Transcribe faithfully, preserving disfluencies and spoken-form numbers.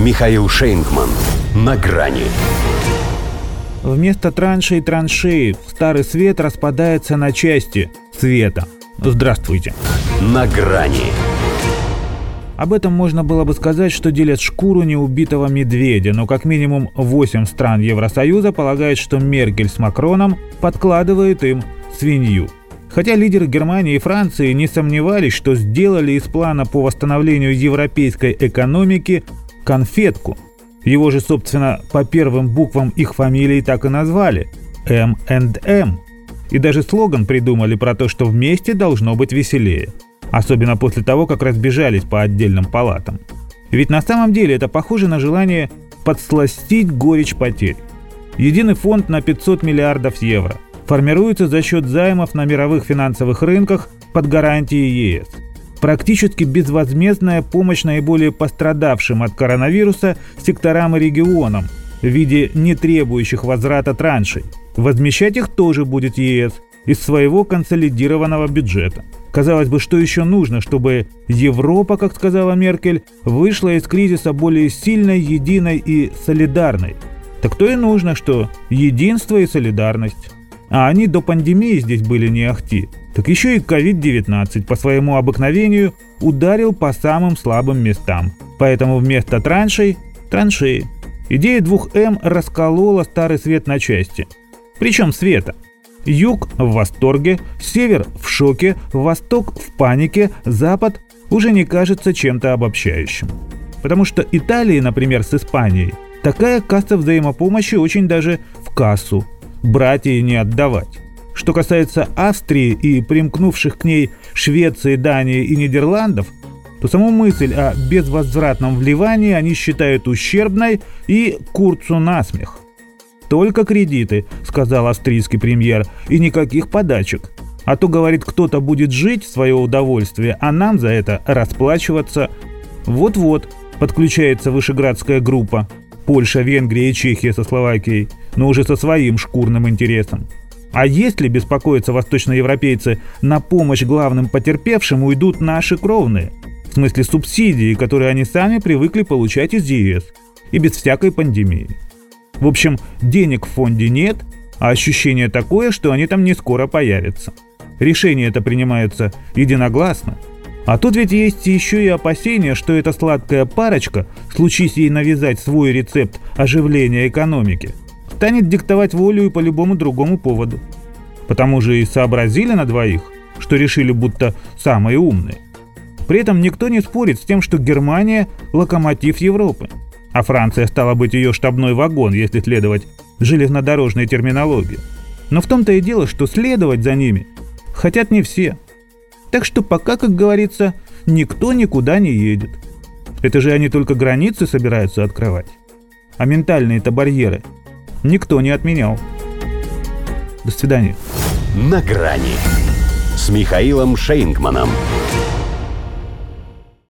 Михаил Шейнгман. На грани. Вместо траншей траншеи Старый Свет распадается на части света. Здравствуйте. На грани. Об этом можно было бы сказать, что делят шкуру неубитого медведя, но как минимум восемь стран Евросоюза полагают, что Меркель с Макроном подкладывают им свинью. Хотя лидеры Германии и Франции не сомневались, что сделали из плана по восстановлению европейской экономики конфетку. Его же, собственно, по первым буквам их фамилий так и назвали – эм энд эм. И даже слоган придумали про то, что вместе должно быть веселее. Особенно после того, как разбежались по отдельным палатам. Ведь на самом деле это похоже на желание подсластить горечь потерь. Единый фонд на пятьсот миллиардов евро формируется за счет займов на мировых финансовых рынках под гарантией е эс. Практически безвозмездная помощь наиболее пострадавшим от коронавируса секторам и регионам в виде не требующих возврата траншей. Возмещать их тоже будет е эс из своего консолидированного бюджета. Казалось бы, что еще нужно, чтобы Европа, как сказала Меркель, вышла из кризиса более сильной, единой и солидарной. Так то и нужно, что единство и солидарность. А они до пандемии здесь были не ахти. Так еще и ковид девятнадцать по своему обыкновению ударил по самым слабым местам. Поэтому вместо траншей – траншеи. Идея двух эм расколола Старый Свет на части. Причем света. Юг в восторге, север в шоке, восток в панике, запад уже не кажется чем-то обобщающим. Потому что Италии, например, с Испанией, такая касса взаимопомощи очень даже в кассу. Брать и не отдавать. Что касается Австрии и примкнувших к ней Швеции, Дании и Нидерландов, то саму мысль о безвозвратном вливании они считают ущербной и Курцу насмех. «Только кредиты», — сказал австрийский премьер, — «и никаких подачек. А то, говорит, кто-то будет жить в свое удовольствие, а нам за это расплачиваться». Вот-вот подключается Вышеградская группа. Польша, Венгрия и Чехия со Словакией, но уже со своим шкурным интересом. А если, беспокоятся восточноевропейцы, на помощь главным потерпевшим уйдут наши кровные, в смысле субсидии, которые они сами привыкли получать из е эс, и без всякой пандемии. В общем, денег в фонде нет, а ощущение такое, что они там не скоро появятся. Решения это принимаются единогласно. А тут ведь есть еще и опасения, что эта сладкая парочка, случись ей навязать свой рецепт оживления экономики, станет диктовать волю и по любому другому поводу. Потому же и сообразили на двоих, что решили, будто самые умные. При этом никто не спорит с тем, что Германия – локомотив Европы, а Франция стала быть ее штабной вагон, если следовать железнодорожной терминологии. Но в том-то и дело, что следовать за ними хотят не все. Так что пока, как говорится, никто никуда не едет. Это же они только границы собираются открывать. А ментальные-то барьеры никто не отменял. До свидания. На грани с Михаилом Шейнгманом.